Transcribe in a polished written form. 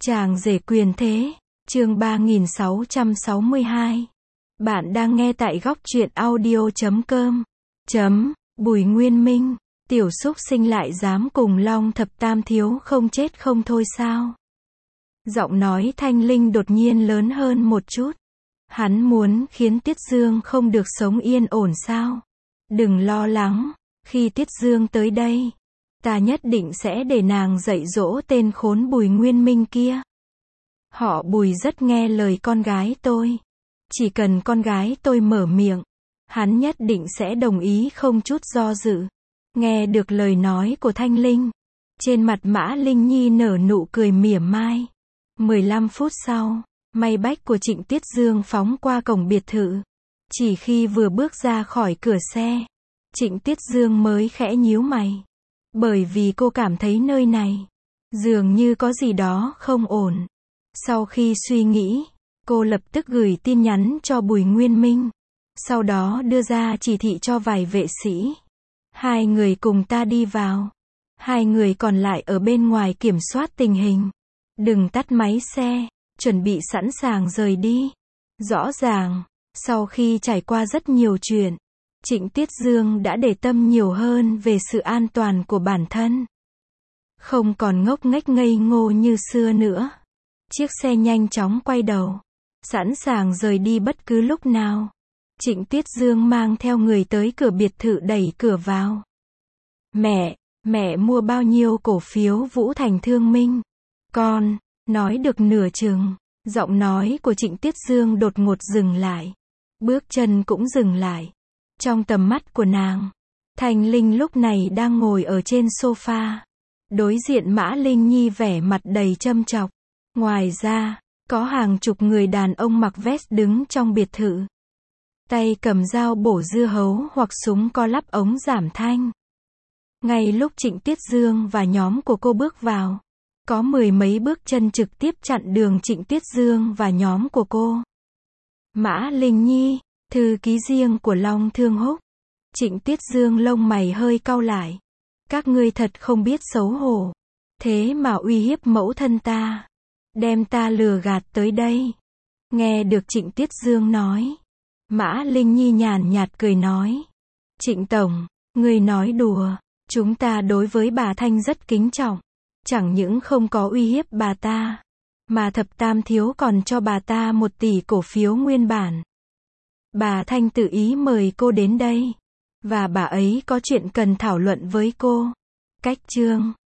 Chàng rể quyền thế, chương 3662. Bạn đang nghe tại góc truyện audio.com. Bùi Nguyên Minh, tiểu súc sinh lại dám cùng Long Thập Tam Thiếu không chết không thôi sao? Giọng nói Thanh Linh đột nhiên lớn hơn một chút. Hắn muốn khiến Tiết Dương không được sống yên ổn sao? Đừng lo lắng, khi Tiết Dương tới đây, ta nhất định sẽ để nàng dạy dỗ tên khốn Bùi Nguyên Minh kia. Họ Bùi rất nghe lời con gái tôi. Chỉ cần con gái tôi mở miệng, hắn nhất định sẽ đồng ý không chút do dự. Nghe được lời nói của Thanh Linh, trên mặt Mã Linh Nhi nở nụ cười mỉa mai. 15 phút sau, may bách của Trịnh Tiết Dương phóng qua cổng biệt thự. Chỉ khi vừa bước ra khỏi cửa xe, Trịnh Tiết Dương mới khẽ nhíu mày. Bởi vì cô cảm thấy nơi này dường như có gì đó không ổn. Sau khi suy nghĩ, cô lập tức gửi tin nhắn cho Bùi Nguyên Minh. Sau đó đưa ra chỉ thị cho vài vệ sĩ. Hai người cùng ta đi vào. Hai người còn lại ở bên ngoài kiểm soát tình hình. Đừng tắt máy xe, chuẩn bị sẵn sàng rời đi. Rõ ràng, sau khi trải qua rất nhiều chuyện, Trịnh Tiết Dương đã để tâm nhiều hơn về sự an toàn của bản thân. Không còn ngốc nghếch ngây ngô như xưa nữa. Chiếc xe nhanh chóng quay đầu, sẵn sàng rời đi bất cứ lúc nào. Trịnh Tiết Dương mang theo người tới cửa biệt thự đẩy cửa vào. Mẹ mua bao nhiêu cổ phiếu Vũ Thành Thương Minh? Con, nói được nửa chừng, giọng nói của Trịnh Tiết Dương đột ngột dừng lại. Bước chân cũng dừng lại. Trong tầm mắt của nàng, Thanh Linh lúc này đang ngồi ở trên sofa. Đối diện Mã Linh Nhi vẻ mặt đầy châm chọc. Ngoài ra, có hàng chục người đàn ông mặc vest đứng trong biệt thự. Tay cầm dao bổ dưa hấu hoặc súng có lắp ống giảm thanh. Ngay lúc Trịnh Tiết Dương và nhóm của cô bước vào, có mười mấy bước chân trực tiếp chặn đường Trịnh Tiết Dương và nhóm của cô. Mã Linh Nhi, thư ký riêng của Long Thương Húc. Trịnh Tiết Dương lông mày hơi cau lại. Các ngươi thật không biết xấu hổ. Thế mà uy hiếp mẫu thân ta. Đem ta lừa gạt tới đây. Nghe được Trịnh Tiết Dương nói, Mã Linh Nhi nhàn nhạt cười nói. Trịnh Tổng, ngươi nói đùa. Chúng ta đối với bà Thanh rất kính trọng. Chẳng những không có uy hiếp bà ta, mà Thập Tam Thiếu còn cho bà ta 1 tỷ cổ phiếu nguyên bản. Bà Thanh tự ý mời cô đến đây. Và bà ấy có chuyện cần thảo luận với cô. Cách chương